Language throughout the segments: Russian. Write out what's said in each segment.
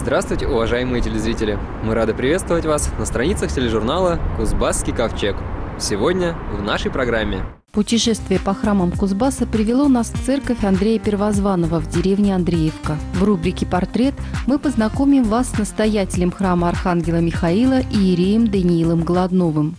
Здравствуйте, уважаемые телезрители! Мы рады приветствовать вас на страницах тележурнала «Кузбасский ковчег». Сегодня в нашей программе. Путешествие по храмам Кузбасса привело нас в церковь Андрея Первозванного в деревне Андреевка. В рубрике «Портрет» мы познакомим вас с настоятелем храма Архангела Михаила иереем Даниилом Голодновым.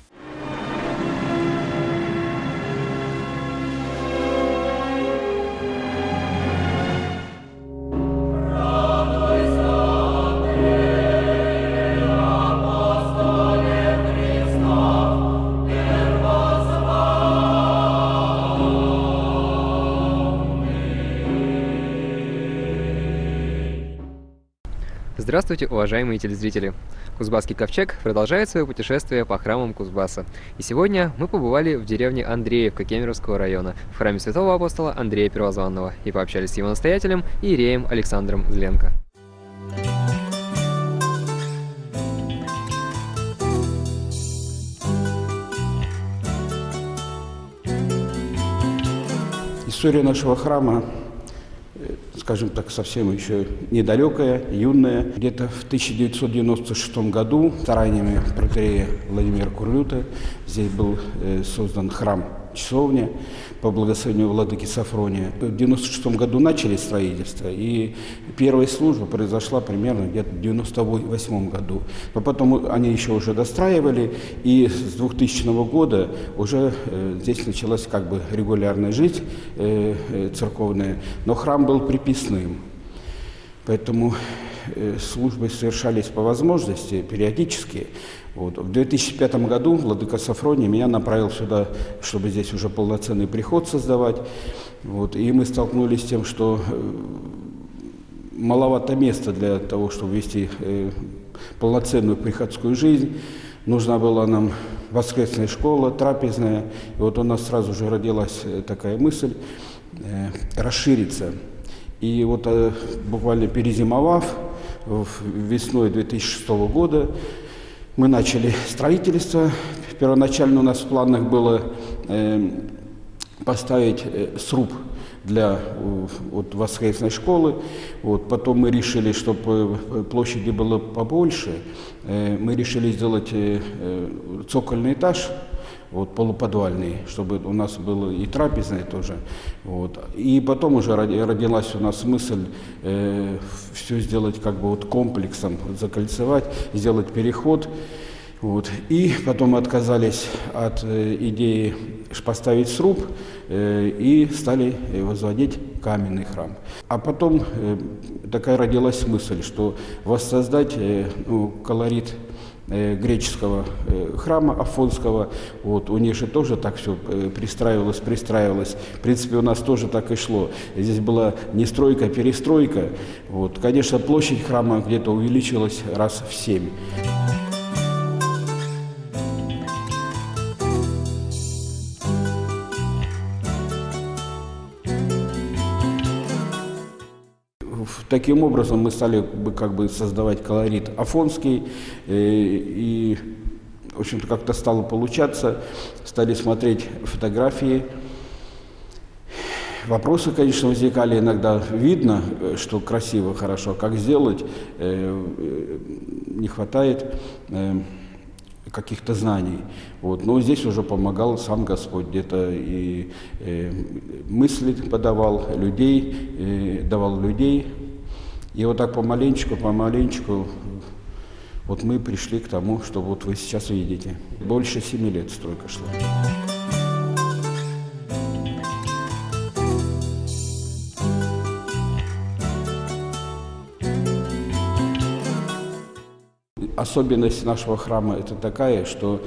Здравствуйте, уважаемые телезрители! Кузбасский ковчег продолжает свое путешествие по храмам Кузбасса. И сегодня мы побывали в деревне Андреевка Кемеровского района, в храме святого апостола Андрея Первозванного, и пообщались с его настоятелем, иереем Александром Зленко. История нашего храма, скажем так, совсем еще недалекая, юная. Где-то в 1996 году стараниями протоиерея Владимира Курлюта здесь был создан храм-часовня по благословению владыки Сафрония. В 1996 году начали строительство, и первая служба произошла примерно где-то в 1998 году. Но потом они еще уже достраивали, и с 2000 года уже здесь началась как бы регулярная жизнь церковная, но храм был приписным. Поэтому службы совершались по возможности, периодически. Вот. В 2005 году владыка Сафроний меня направил сюда, чтобы здесь уже полноценный приход создавать. Вот. И мы столкнулись с тем, что маловато места для того, чтобы вести полноценную приходскую жизнь. Нужна была нам воскресная школа, трапезная. И вот у нас сразу же родилась такая мысль расшириться. И вот буквально перезимовав, весной 2006 года мы начали строительство. Первоначально у нас в планах было поставить сруб для воскресной школы. Вот. Потом мы решили, чтобы площади было побольше, мы решили сделать цокольный этаж, полуподвальный, чтобы у нас было и трапезное тоже. Вот. И потом уже родилась у нас мысль все сделать как бы комплексом, закольцевать, сделать переход. Вот. И потом отказались от идеи поставить сруб и стали возводить каменный храм. А потом такая родилась мысль, что воссоздать колорит греческого храма Афонского. Вот. У них же тоже так все пристраивалось. В принципе, у нас тоже так и шло. Здесь была не стройка, а перестройка. Вот. Конечно, площадь храма где-то увеличилась раз в 7. Таким образом мы стали как бы создавать колорит афонский, и в общем-то как-то стало получаться, стали смотреть фотографии. Вопросы, конечно, возникали иногда. Видно, что красиво, хорошо, как сделать, не хватает каких-то знаний. Вот. Но здесь уже помогал сам Господь, где-то и мысли подавал, давал людей. И вот так помаленечку, вот мы пришли к тому, что вот вы сейчас видите. Больше 7 лет стройка шла. Особенность нашего храма это такая, что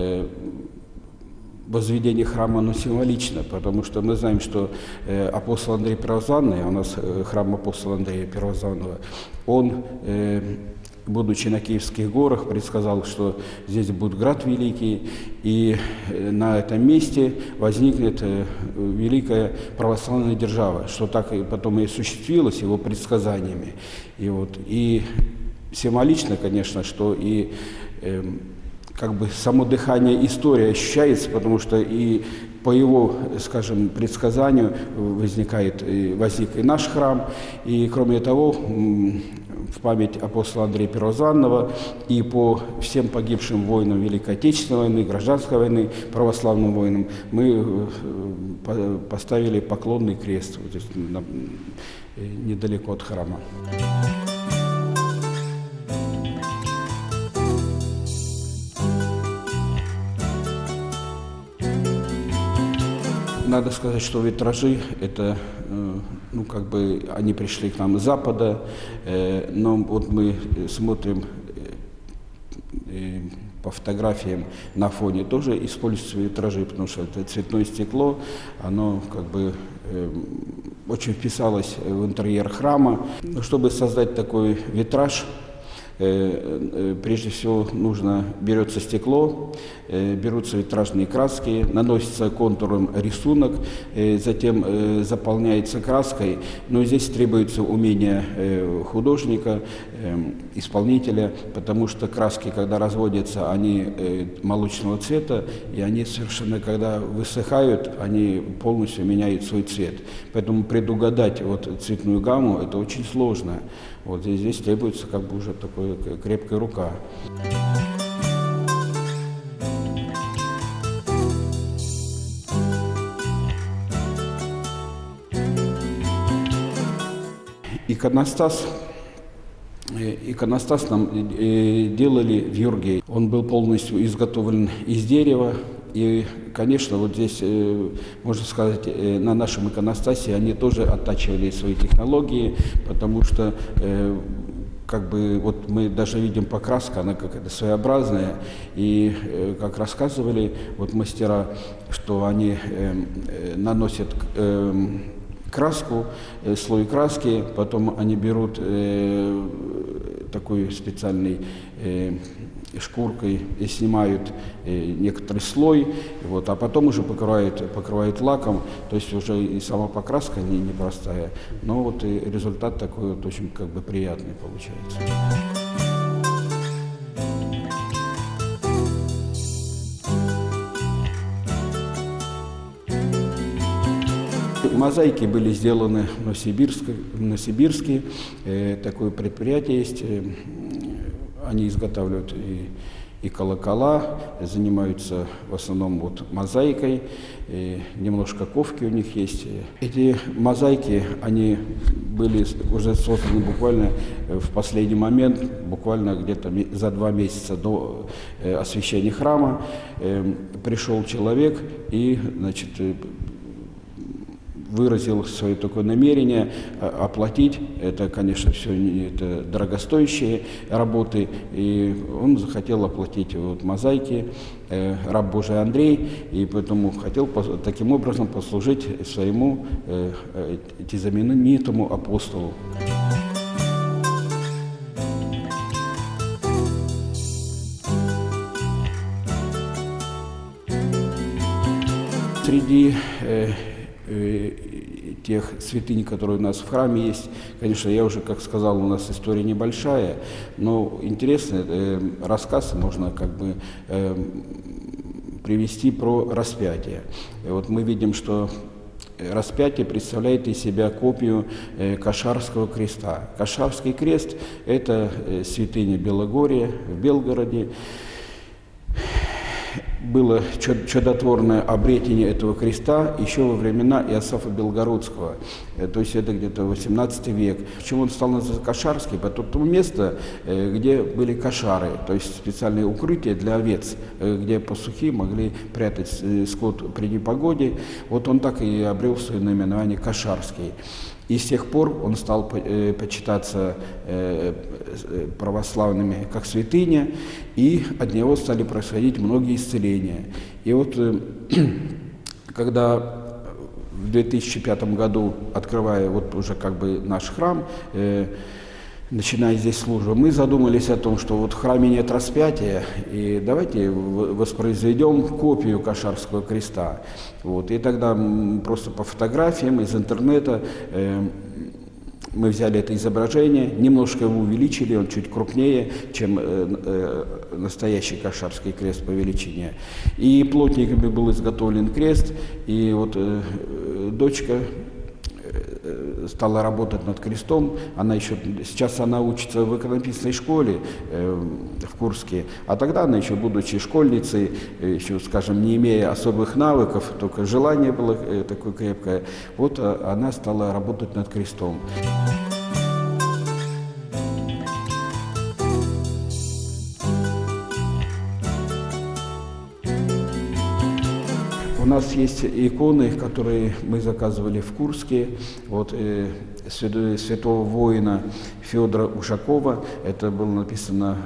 возведение храма, оно символично, потому что мы знаем, что апостол Андрей Первозванный, у нас храм апостола Андрея Первозванного, он, будучи на Киевских горах, предсказал, что здесь будет град великий, и на этом месте возникнет великая православная держава, что так и потом и осуществилось его предсказаниями. И символично, конечно, что и как бы само дыхание истории ощущается, потому что и по его, скажем, предсказанию возник и наш храм. И кроме того, в память апостола Андрея Первозванного и по всем погибшим воинам Великой Отечественной войны, Гражданской войны, православным воинам, мы поставили поклонный крест вот здесь, недалеко от храма. Надо сказать, что витражи это, ну, как бы они пришли к нам из Запада, но вот мы смотрим по фотографиям на фоне тоже используются витражи, потому что это цветное стекло, оно как бы очень вписалось в интерьер храма. Чтобы создать такой витраж, прежде всего берется стекло, берутся витражные краски, наносится контуром рисунок, затем заполняется краской. Но здесь требуется умение художника, исполнителя, потому что краски, когда разводятся, они молочного цвета, и они совершенно, когда высыхают, они полностью меняют свой цвет. Поэтому предугадать вот цветную гамму это очень сложно. Вот здесь требуется как бы уже такая крепкая рука. Иконостас нам делали в Юрге. Он был полностью изготовлен из дерева. И, конечно, вот здесь, можно сказать, на нашем иконостасе они тоже оттачивали свои технологии, потому что, как бы, вот мы даже видим покраска, она какая-то своеобразная, и, как рассказывали вот мастера, что они наносят краску, слой краски, потом они берут такой специальной шкуркой и снимают некоторый слой, вот, а потом уже покрывают лаком, то есть уже и сама покраска непростая, но вот и результат такой вот очень как бы приятный получается. Мозаики были сделаны в Новосибирске. Такое предприятие есть. Они изготавливают и колокола, занимаются в основном вот мозаикой, немножко ковки у них есть. Эти мозаики, они были уже созданы буквально в последний момент, буквально где-то за 2 месяца до освящения храма. Пришел человек и, значит, выразил свое такое намерение оплатить. Это, конечно, все это дорогостоящие работы. И он захотел оплатить вот мозаики, раб Божий Андрей, и поэтому хотел таким образом послужить своему знаменитому апостолу. Среди тех святынь, которые у нас в храме есть, конечно, я уже, как сказал, у нас история небольшая, но интересный рассказ можно как бы привести про распятие. И вот мы видим, что распятие представляет из себя копию Кашарского креста. Кашарский крест – это святыня Белогорья в Белгороде. Было чудотворное обретение этого креста еще во времена Иосафа Белгородского, то есть это где-то 18 век. Почему он стал называться Кашарский? Потому что место, где были кошары, то есть специальные укрытия для овец, где пастухи могли прятать скот при непогоде. Вот он так и обрел свое наименование Кашарский. И с тех пор он стал почитаться православными как святыня, и от него стали происходить многие исцеления. И вот когда в 2005 году, открывая вот уже как бы наш храм, начиная здесь службу, мы задумались о том, что вот в храме нет распятия, и давайте воспроизведем копию Кашарского креста. Вот. И тогда просто по фотографиям из интернета мы взяли это изображение, немножко его увеличили, он чуть крупнее, чем настоящий Кашарский крест по величине. И плотниками был изготовлен крест, и вот дочка стала работать над крестом. Сейчас она учится в иконописной школе в Курске, а тогда она еще, будучи школьницей, еще, скажем, не имея особых навыков, только желание было такое крепкое, вот она стала работать над крестом. У нас есть иконы, которые мы заказывали в Курске, вот святого воина Федора Ушакова. Это было написано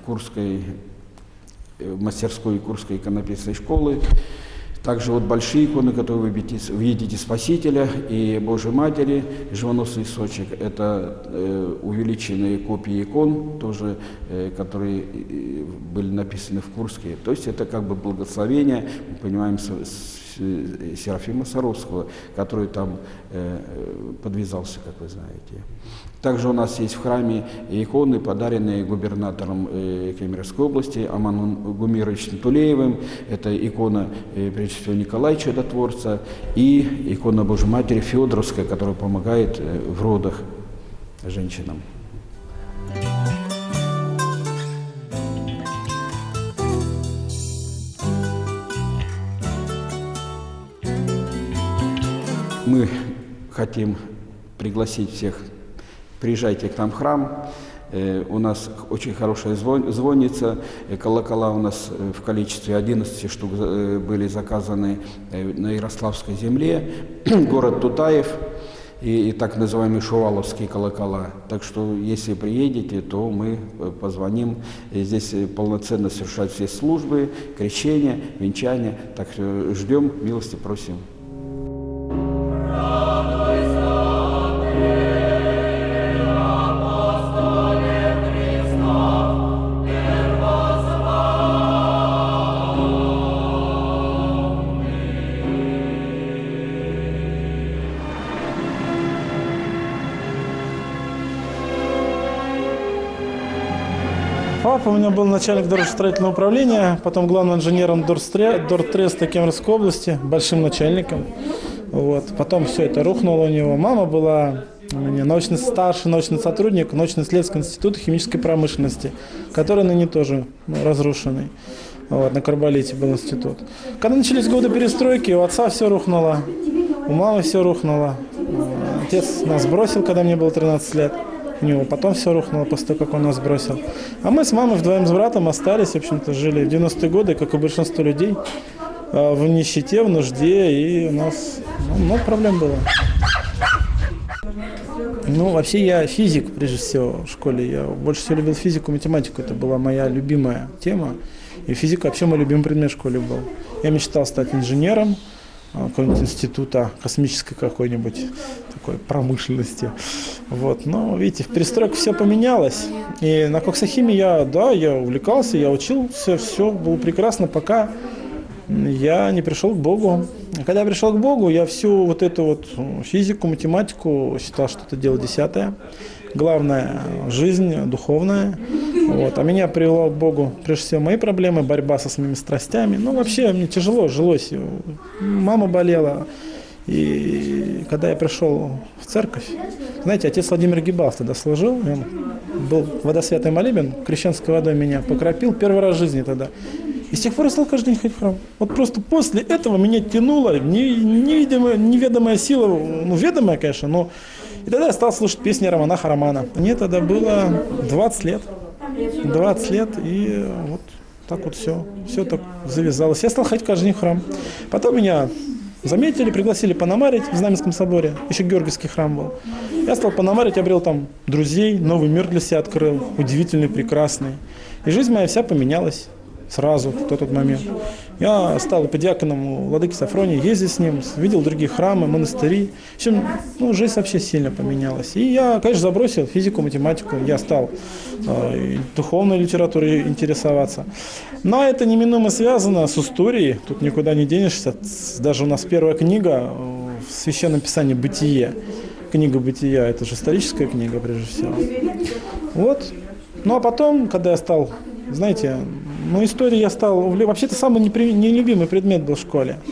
в мастерской Курской иконописной школы. Также вот большие иконы, которые вы видите Спасителя и Божьей Матери, живоносный сочек, это увеличенные копии икон, тоже, которые были написаны в Курске. То есть это как бы благословение, мы понимаем, Серафима Саровского, который там подвязался, как вы знаете. Также у нас есть в храме иконы, подаренные губернатором Кемеровской области Аманом Гумировичем Тулеевым. Это икона прежде всего Николая Чудотворца и икона Божьей Матери Федоровская, которая помогает в родах женщинам. Мы хотим пригласить всех, приезжайте к нам в храм. У нас очень хорошая звонница, колокола у нас в количестве 11 штук были заказаны на Ярославской земле, город Тутаев и так называемые шуваловские колокола. Так что, если приедете, то мы позвоним. И здесь полноценно совершать все службы, крещения, венчания. Так что ждем, милости просим. Папа у меня был начальник дорожестроительного управления, потом главным инженером Дортреста Кемеровской области, большим начальником. Вот. Потом все это рухнуло у него. Мама была у меня старший научный сотрудник научно-исследовательского института химической промышленности, который ныне тоже разрушенный. Вот, на Карболите был институт. Когда начались годы перестройки, у отца все рухнуло, у мамы все рухнуло. Отец нас бросил, когда мне было 13 лет. У него потом все рухнуло после того, как он нас бросил. А мы с мамой вдвоем с братом остались, в общем-то, жили в 90-е годы, как и большинство людей, в нищете, в нужде, и у нас много проблем было. Ну, вообще я физик, прежде всего, в школе. Я больше всего любил физику, математику. Это была моя любимая тема. И физика вообще мой любимый предмет в школе был. Я мечтал стать инженером какого-нибудь института космической какой-нибудь такой промышленности. Вот. Но, видите, в перестройке все поменялось. И на коксохимии я увлекался, я учился, все было прекрасно, пока я не пришел к Богу. А когда я пришел к Богу, я всю вот эту вот физику, математику считал, что это дело десятое. Главное – жизнь духовная. Вот. А меня привело к Богу, прежде всего, мои проблемы, борьба со своими страстями. Ну, вообще, мне тяжело жилось. Мама болела. И когда я пришел в церковь, знаете, отец Владимир Гибалов тогда служил. Он был водосвятый молебен, крещенской водой меня покропил первый раз в жизни тогда. И с тех пор я стал каждый день ходить в храм. Вот просто после этого меня тянуло неведомая сила, ну, ведомая, конечно, но... И тогда я стал слушать песни Романаха Романа. Мне тогда было 20 лет. 20 лет, и вот так вот все так завязалось. Я стал ходить каждый день в храм. Потом меня заметили, пригласили пономарить в Знаменском соборе. Еще Георгиевский храм был. Я стал пономарить, обрел там друзей, новый мир для себя открыл, удивительный, прекрасный. И жизнь моя вся поменялась. Сразу, в тот момент. Я стал подьяконом у владыки Сафрония, ездил с ним, видел другие храмы, монастыри. В общем, жизнь вообще сильно поменялась. И я, конечно, забросил физику, математику. Я стал духовной литературой интересоваться. Но это неминуемо связано с историей. Тут никуда не денешься. Даже у нас первая книга в Священном Писании «Бытие». Книга «Бытия» – это же историческая книга, прежде всего. Вот. Ну, а потом, когда я стал, знаете... Ну, историей я стал... Вообще-то самый нелюбимый предмет был в школе.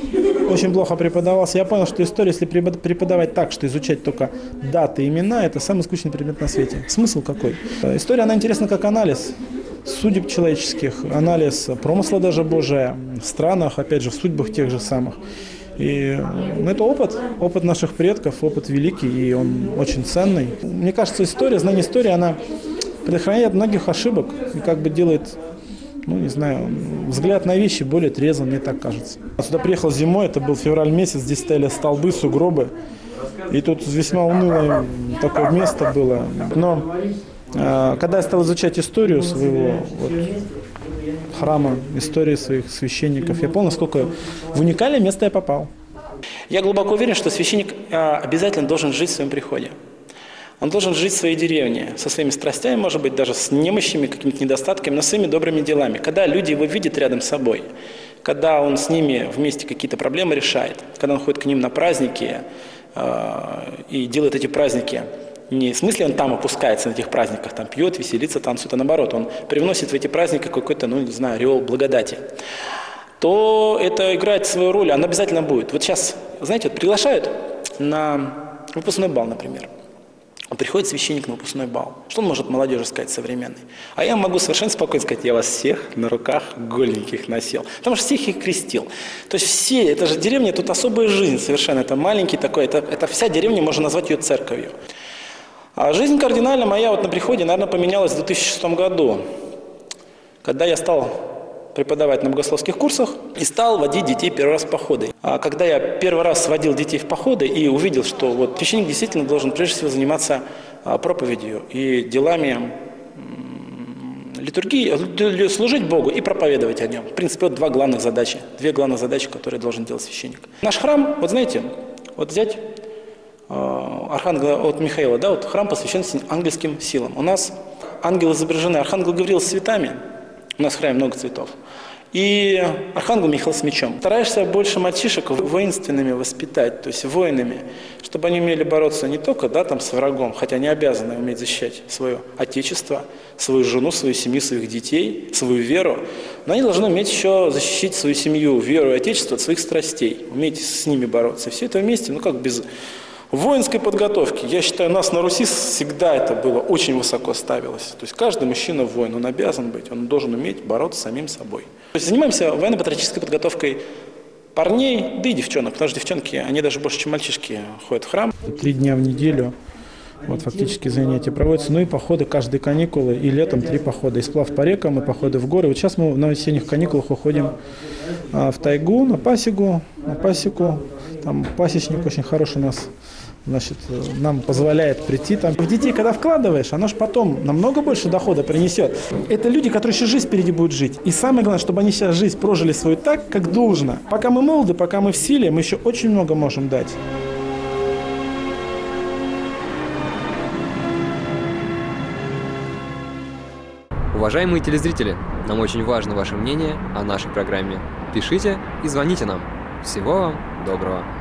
очень плохо преподавался. Я понял, что история, если преподавать так, что изучать только даты, имена, это самый скучный предмет на свете. Смысл какой? История, она интересна как анализ судеб человеческих, анализ промысла даже Божия в странах, опять же, в судьбах тех же самых. И это опыт наших предков, опыт великий, и он очень ценный. Мне кажется, знание истории, она предохраняет многих ошибок и как бы делает, не знаю, взгляд на вещи более трезвым, мне так кажется. Я сюда приехал зимой, это был февраль месяц, здесь стояли столбы, сугробы, и тут весьма унылое такое место было. Но когда я стал изучать историю своего храма, историю своих священников, я понял, насколько в уникальное место я попал. Я глубоко уверен, что священник обязательно должен жить в своем приходе. Он должен жить в своей деревне, со своими страстями, может быть, даже с немощами, какими-то недостатками, но своими добрыми делами. Когда люди его видят рядом с собой, когда он с ними вместе какие-то проблемы решает, когда он ходит к ним на праздники и делает эти праздники, не в смысле он там опускается на этих праздниках, там пьет, веселится, танцует, а наоборот, он привносит в эти праздники какой-то, ореол благодати, то это играет свою роль, она обязательно будет. Вот сейчас, знаете, приглашают на выпускной бал, например. Приходит священник на выпускной бал. Что он может молодежи сказать современной? А я могу совершенно спокойно сказать, я вас всех на руках голеньких носил. Потому что всех их крестил. То есть все, это же деревня, тут особая жизнь совершенно. Это маленький такой, это вся деревня, можно назвать ее церковью. А жизнь кардинально моя на приходе, наверное, поменялась в 2006 году, когда я стал преподавать на богословских курсах и стал водить детей первый раз в походы. А когда я первый раз водил детей в походы и увидел, что священник действительно должен прежде всего заниматься проповедью и делами литургии, служить Богу и проповедовать о нем. В принципе, две главных задачи, которые должен делать священник. Наш храм, взять Архангела Михаила, храм посвящен ангельским силам. У нас ангелы изображены, Архангел Гавриил с цветами, у нас в храме много цветов, и Архангел Михаил с мечом. Стараешься больше мальчишек воинственными воспитать, то есть воинами, чтобы они умели бороться не только с врагом, хотя они обязаны уметь защищать свое отечество, свою жену, свою семью, своих детей, свою веру, но они должны уметь еще защищать свою семью, веру и отечество от своих страстей, уметь с ними бороться. И все это вместе, без воинской подготовки. Я считаю, у нас на Руси всегда это было очень высоко ставилось. То есть каждый мужчина воин, он обязан быть, он должен уметь бороться с самим собой. То есть занимаемся военно-патриотической подготовкой парней, да и девчонок, потому что девчонки, они даже больше, чем мальчишки, ходят в храм. 3 дня в неделю фактически занятия проводятся, и походы каждые каникулы, и летом 3 похода, и сплав по рекам, и походы в горы. Сейчас мы на осенних каникулах уходим в тайгу, на пасеку, там пасечник очень хороший у нас, нам позволяет прийти там. В детей, когда вкладываешь, оно же потом намного больше дохода принесет. Это люди, которые еще жизнь впереди будут жить. И самое главное, чтобы они сейчас жизнь прожили свою так, как должно. Пока мы молоды, пока мы в силе, мы еще очень много можем дать. Уважаемые телезрители, нам очень важно ваше мнение о нашей программе. Пишите и звоните нам. Всего вам доброго.